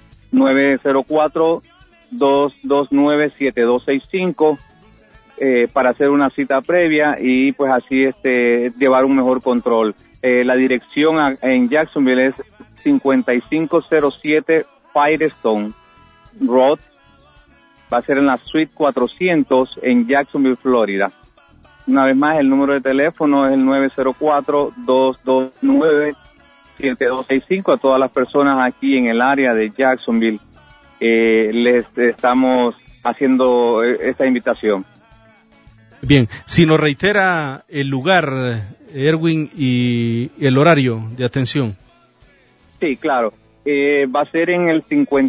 904-229-7265 para hacer una cita previa y pues así llevar un mejor control. La dirección en Jacksonville es 5507 Firestone Road. Va a ser en la Suite 400 en Jacksonville, Florida. Una vez más, el número de teléfono es el 904-229-7265. A todas las personas aquí en el área de Jacksonville les estamos haciendo esta invitación. Bien, si nos reitera el lugar, Erwin, y el horario de atención. Sí, claro. Va a ser en el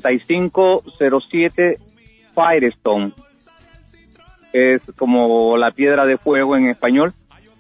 5507 Firestone. Es como la piedra de fuego en español.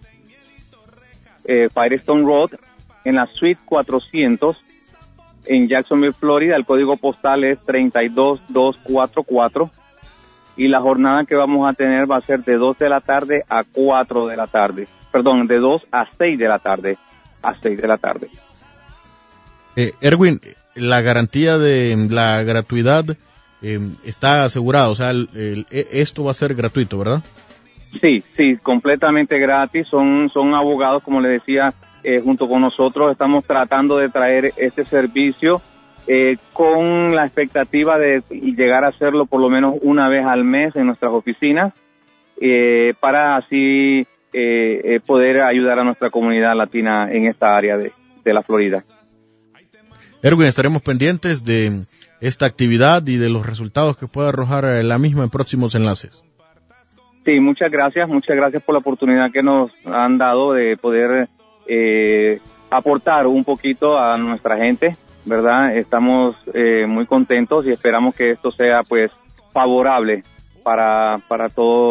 Firestone Road, en la Suite 400, en Jacksonville, Florida. El código postal es 32244. Y la jornada que vamos a tener va a ser de 2 de la tarde a 4 de la tarde. Perdón, de 2 a 6 de la tarde. A 6 de la tarde. Erwin, la garantía de la gratuidad está asegurada, o sea, esto va a ser gratuito, ¿verdad? Sí, completamente gratis. Son abogados, como le decía, junto con nosotros estamos tratando de traer este servicio con la expectativa de llegar a hacerlo por lo menos una vez al mes en nuestras oficinas, para así poder ayudar a nuestra comunidad latina en esta área de la Florida. Erwin, estaremos pendientes de esta actividad y de los resultados que pueda arrojar la misma en próximos enlaces. Sí, muchas gracias por la oportunidad que nos han dado de poder aportar un poquito a nuestra gente, ¿verdad? Estamos muy contentos y esperamos que esto sea pues favorable para todos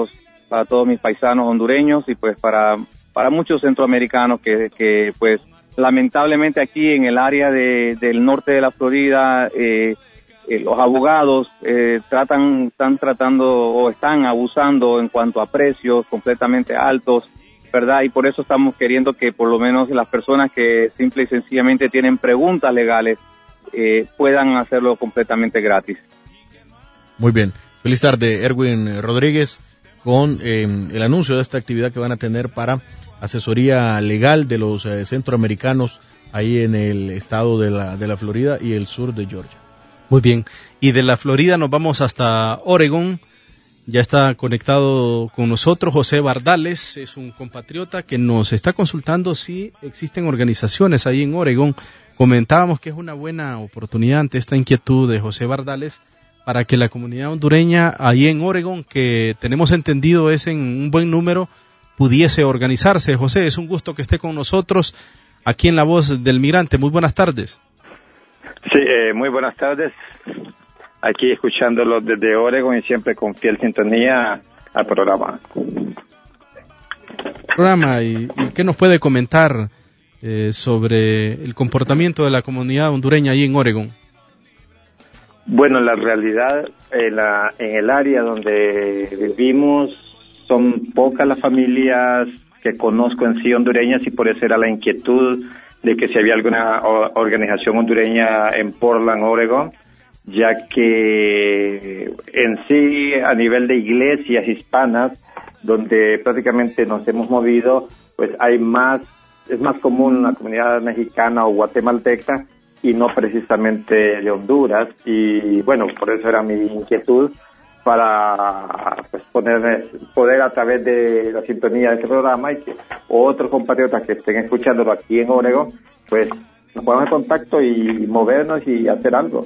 todos mis paisanos hondureños y pues para muchos centroamericanos que pues lamentablemente aquí en el área del norte de la Florida los abogados están tratando o están abusando en cuanto a precios completamente altos, ¿verdad? Y por eso estamos queriendo que por lo menos las personas que simple y sencillamente tienen preguntas legales puedan hacerlo completamente gratis. Muy bien. Feliz tarde, Erwin Rodríguez, con el anuncio de esta actividad que van a tener para asesoría legal de los centroamericanos ahí en el estado de la Florida y el sur de Georgia. Muy bien. Y de la Florida nos vamos hasta Oregón. Ya está conectado con nosotros José Bardales, es un compatriota que nos está consultando si existen organizaciones ahí en Oregón. Comentábamos que es una buena oportunidad ante esta inquietud de José Bardales para que la comunidad hondureña ahí en Oregón, que tenemos entendido es en un buen número, pudiese organizarse. José, es un gusto que esté con nosotros aquí en La Voz del Migrante. Muy buenas tardes. Sí, muy buenas tardes. Aquí escuchándolo desde Oregón y siempre con fiel sintonía al programa. ¿Y qué nos puede comentar sobre el comportamiento de la comunidad hondureña ahí en Oregón? Bueno, la realidad en el área donde vivimos son pocas las familias que conozco en sí hondureñas y por eso era la inquietud de que si había alguna organización hondureña en Portland, Oregón, ya que en sí a nivel de iglesias hispanas donde prácticamente nos hemos movido, pues es más común la comunidad mexicana o guatemalteca y no precisamente de Honduras, y bueno, por eso era mi inquietud para pues poder a través de la sintonía de este programa y que otros compatriotas que estén escuchándolo aquí en Oregón, pues nos pongamos en contacto y movernos y hacer algo.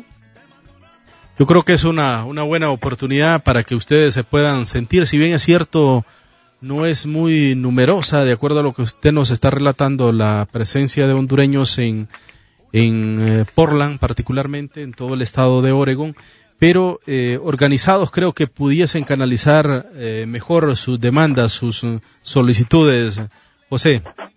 Yo creo que es una buena oportunidad para que ustedes se puedan sentir, si bien es cierto, no es muy numerosa, de acuerdo a lo que usted nos está relatando, la presencia de hondureños en Portland, particularmente en todo el estado de Oregón, pero organizados creo que pudiesen canalizar mejor sus demandas, sus solicitudes. José.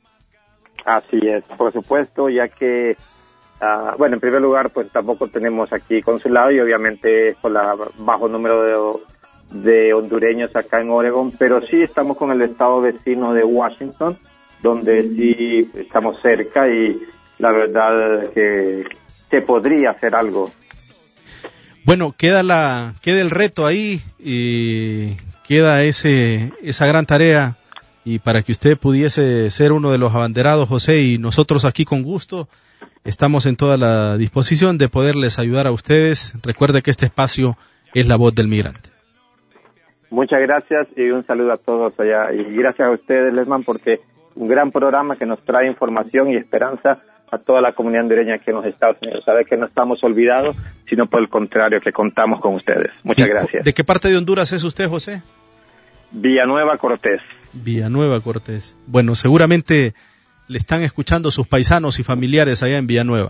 Así es, por supuesto, ya que bueno, en primer lugar, pues tampoco tenemos aquí consulado y obviamente con la bajo número de hondureños acá en Oregón, pero sí estamos con el estado vecino de Washington, donde sí estamos cerca y la verdad que se podría hacer algo. Bueno, queda el reto ahí y queda esa gran tarea, y para que usted pudiese ser uno de los abanderados, José, y nosotros aquí con gusto estamos en toda la disposición de poderles ayudar a ustedes. Recuerde que este espacio es La Voz del Migrante. Muchas gracias y un saludo a todos allá. Y gracias a ustedes, Lesman, porque un gran programa que nos trae información y esperanza a toda la comunidad hondureña aquí en los Estados Unidos. Sabe que no estamos olvidados, sino por el contrario, que contamos con ustedes. Muchas gracias. ¿De qué parte de Honduras es usted, José? Villanueva, Cortés. Villanueva, Cortés. Bueno, seguramente le están escuchando sus paisanos y familiares allá en Villanueva.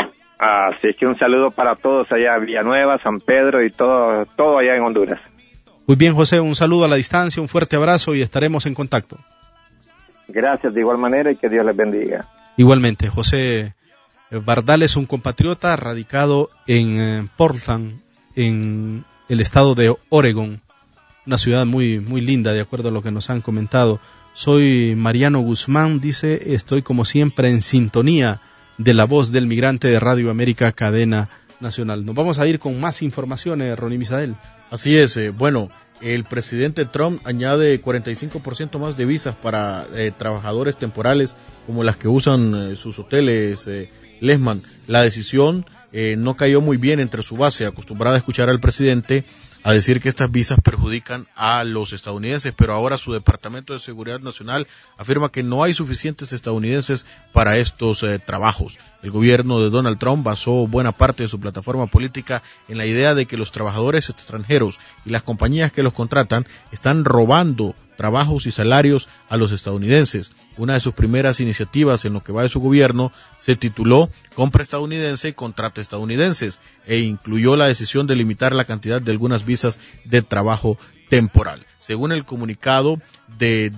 Así que un saludo para todos allá en Villanueva, San Pedro y todo allá en Honduras. Muy bien, José, un saludo a la distancia, un fuerte abrazo y estaremos en contacto. Gracias de igual manera y que Dios les bendiga. Igualmente, José Bardales es un compatriota radicado en Portland, en el estado de Oregón, una ciudad muy, muy linda, de acuerdo a lo que nos han comentado. Soy Mariano Guzmán, dice, estoy como siempre en sintonía de La Voz del Migrante de Radio América, cadena nacional. Nos vamos a ir con más informaciones, Ronnie Misael. Así es, bueno, el presidente Trump añade 45% más de visas para trabajadores temporales como las que usan sus hoteles, Lesman. La decisión no cayó muy bien entre su base, acostumbrada a escuchar al presidente a decir que estas visas perjudican a los estadounidenses, pero ahora su Departamento de Seguridad Nacional afirma que no hay suficientes estadounidenses para estos trabajos. El gobierno de Donald Trump basó buena parte de su plataforma política en la idea de que los trabajadores extranjeros y las compañías que los contratan están robando trabajos y salarios a los estadounidenses. Una de sus primeras iniciativas en lo que va de su gobierno se tituló Compra estadounidense y contrata estadounidenses e incluyó la decisión de limitar la cantidad de algunas visas de trabajo temporal. Según el comunicado de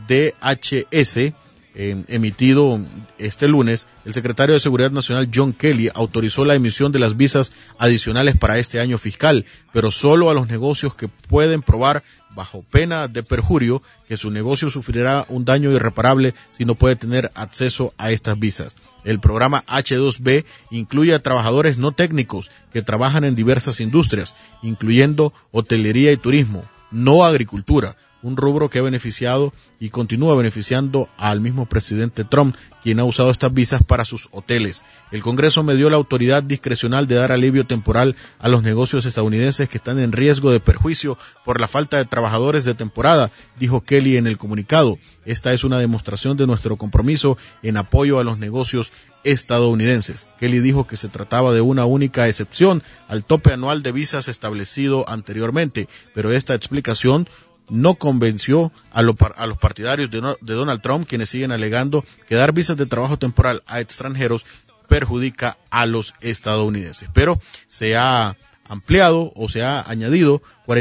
DHS, emitido este lunes, el secretario de Seguridad Nacional John Kelly autorizó la emisión de las visas adicionales para este año fiscal, pero solo a los negocios que pueden probar bajo pena de perjurio que su negocio sufrirá un daño irreparable si no puede tener acceso a estas visas. El programa H-2B incluye a trabajadores no técnicos que trabajan en diversas industrias, incluyendo hotelería y turismo, no agricultura, un rubro que ha beneficiado y continúa beneficiando al mismo presidente Trump, quien ha usado estas visas para sus hoteles. El Congreso me dio la autoridad discrecional de dar alivio temporal a los negocios estadounidenses que están en riesgo de perjuicio por la falta de trabajadores de temporada, dijo Kelly en el comunicado. Esta es una demostración de nuestro compromiso en apoyo a los negocios estadounidenses. Kelly dijo que se trataba de una única excepción al tope anual de visas establecido anteriormente, pero esta explicación no convenció a los partidarios de Donald Trump, quienes siguen alegando que dar visas de trabajo temporal a extranjeros perjudica a los estadounidenses. Pero se ha ampliado o se ha añadido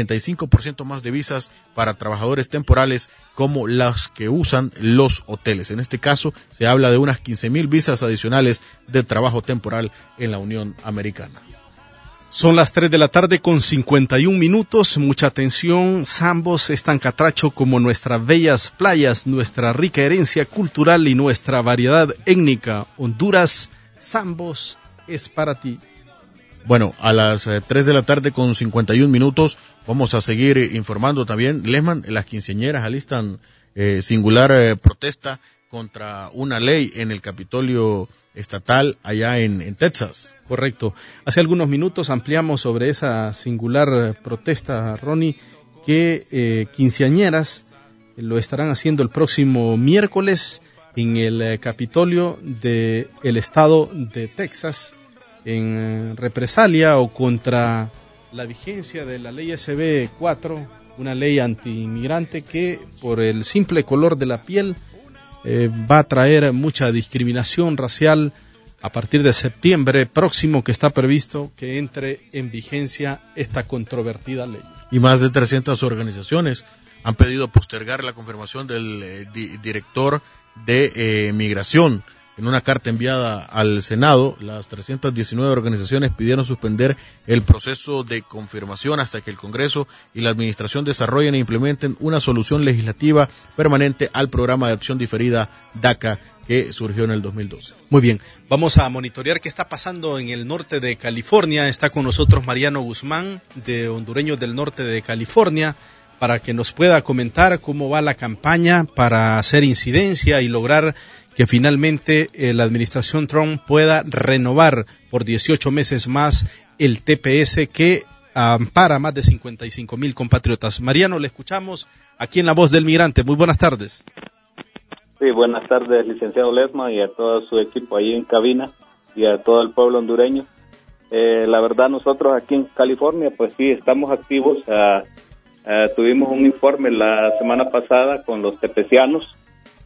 45% más de visas para trabajadores temporales como las que usan los hoteles. En este caso se habla de unas 15,000 visas adicionales de trabajo temporal en la Unión Americana. Son las 3 de la tarde con 51 minutos. Mucha atención. Sambos es tan catracho como nuestras bellas playas, nuestra rica herencia cultural y nuestra variedad étnica. Honduras, Sambos es para ti. Bueno, a las 3 de la tarde con 51 minutos vamos a seguir informando también. Lesman, las quinceañeras alistan singular protesta contra una ley en el Capitolio estatal allá en Texas. Correcto. Hace algunos minutos ampliamos sobre esa singular protesta, Ronnie, que quinceañeras lo estarán haciendo el próximo miércoles en el Capitolio del estado de Texas, en represalia o contra la vigencia de la ley SB 4, una ley anti-inmigrante que por el simple color de la piel va a traer mucha discriminación racial a partir de septiembre próximo, que está previsto que entre en vigencia esta controvertida ley. Y más de 300 organizaciones han pedido postergar la confirmación del director de migración. En una carta enviada al Senado, las 319 organizaciones pidieron suspender el proceso de confirmación hasta que el Congreso y la Administración desarrollen e implementen una solución legislativa permanente al programa de acción diferida DACA que surgió en el 2012. Muy bien, vamos a monitorear qué está pasando en el norte de California. Está con nosotros Mariano Guzmán, de Hondureños del Norte de California, para que nos pueda comentar cómo va la campaña para hacer incidencia y lograr que finalmente la administración Trump pueda renovar por 18 meses más el TPS que ampara a más de 55,000 compatriotas. Mariano, le escuchamos aquí en La Voz del Migrante. Muy buenas tardes. Sí, buenas tardes, licenciado Lesma, y a todo su equipo ahí en cabina y a todo el pueblo hondureño. La verdad, nosotros aquí en California, pues sí, estamos activos. Tuvimos un informe la semana pasada con los tepecianos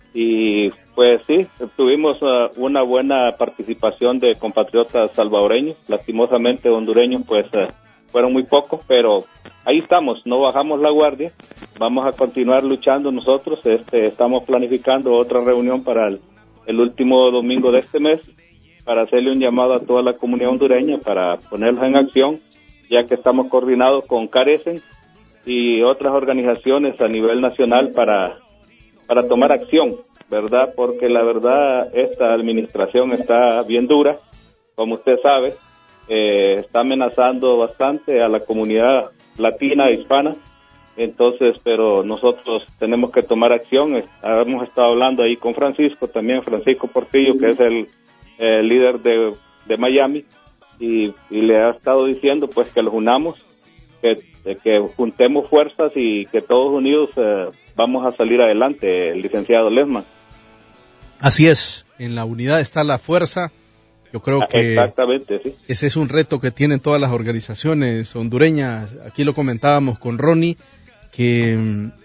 y pues sí, tuvimos una buena participación de compatriotas salvadoreños. Lastimosamente hondureños pues fueron muy pocos, pero ahí estamos, no bajamos la guardia, vamos a continuar luchando nosotros. Estamos planificando otra reunión para el último domingo de este mes para hacerle un llamado a toda la comunidad hondureña para ponerlos en acción, ya que estamos coordinados con Carecen y otras organizaciones a nivel nacional para tomar acción, ¿verdad? Porque la verdad esta administración está bien dura, como usted sabe, está amenazando bastante a la comunidad latina e hispana. Entonces, pero nosotros tenemos que tomar acción. Hemos estado hablando ahí con Francisco Portillo, que es el líder de Miami, y le ha estado diciendo pues que los unamos, que juntemos fuerzas y que todos unidos vamos a salir adelante, el licenciado Lesman. Así es, en la unidad está la fuerza. Yo creo que exactamente, sí. Ese es un reto que tienen todas las organizaciones hondureñas. Aquí lo comentábamos con Ronnie, que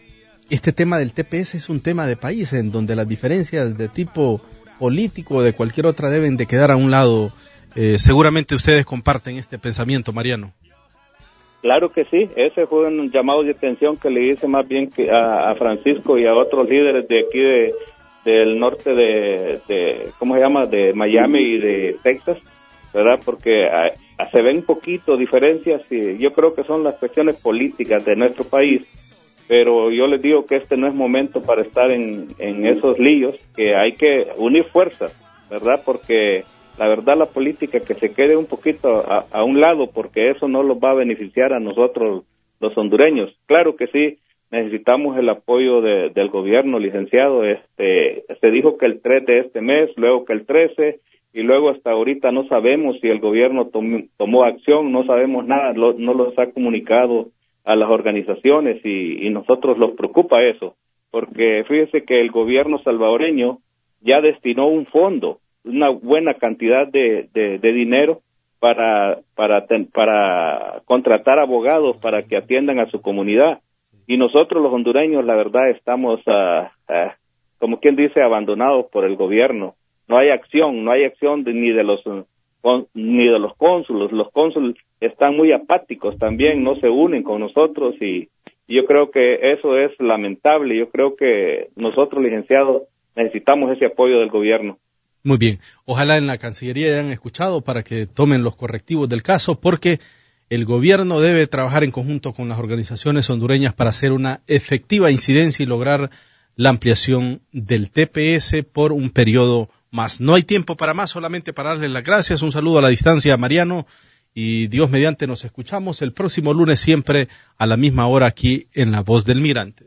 este tema del TPS es un tema de país en donde las diferencias de tipo político o de cualquier otra deben de quedar a un lado. Seguramente ustedes comparten este pensamiento, Mariano. Claro que sí, ese fue un llamado de atención que le hice más bien que a Francisco y a otros líderes de aquí del norte de ¿cómo se llama?, de Miami y de Texas, ¿verdad? Porque se ven un poquito diferencias y yo creo que son las cuestiones políticas de nuestro país, pero yo les digo que este no es momento para estar en esos líos, que hay que unir fuerzas, ¿verdad? Porque la verdad la política que se quede un poquito a un lado, porque eso no los va a beneficiar a nosotros los hondureños. Claro que sí, necesitamos el apoyo del gobierno, licenciado. Se dijo que el 3 de este mes, luego que el 13, y luego hasta ahorita no sabemos si el gobierno tomó acción, no sabemos nada, no los ha comunicado a las organizaciones y nosotros nos preocupa eso, porque fíjese que el gobierno salvadoreño ya destinó un fondo, una buena cantidad de dinero para contratar abogados para que atiendan a su comunidad. Y nosotros los hondureños, la verdad, estamos, como quien dice, abandonados por el gobierno. No hay acción ni de los cónsulos. Los cónsules están muy apáticos también, no se unen con nosotros y yo creo que eso es lamentable. Yo creo que nosotros, licenciados, necesitamos ese apoyo del gobierno. Muy bien. Ojalá en la Cancillería hayan escuchado para que tomen los correctivos del caso, porque el gobierno debe trabajar en conjunto con las organizaciones hondureñas para hacer una efectiva incidencia y lograr la ampliación del TPS por un periodo más. No hay tiempo para más, solamente para darles las gracias. Un saludo a la distancia, Mariano, y Dios mediante nos escuchamos el próximo lunes siempre a la misma hora aquí en La Voz del Migrante.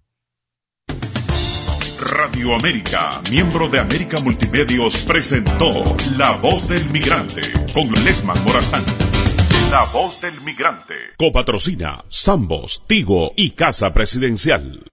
Radio América, miembro de América Multimedios, presentó La Voz del Migrante con Lesman Morazán. La Voz del Migrante. Copatrocina Sambos, Tigo y Casa Presidencial.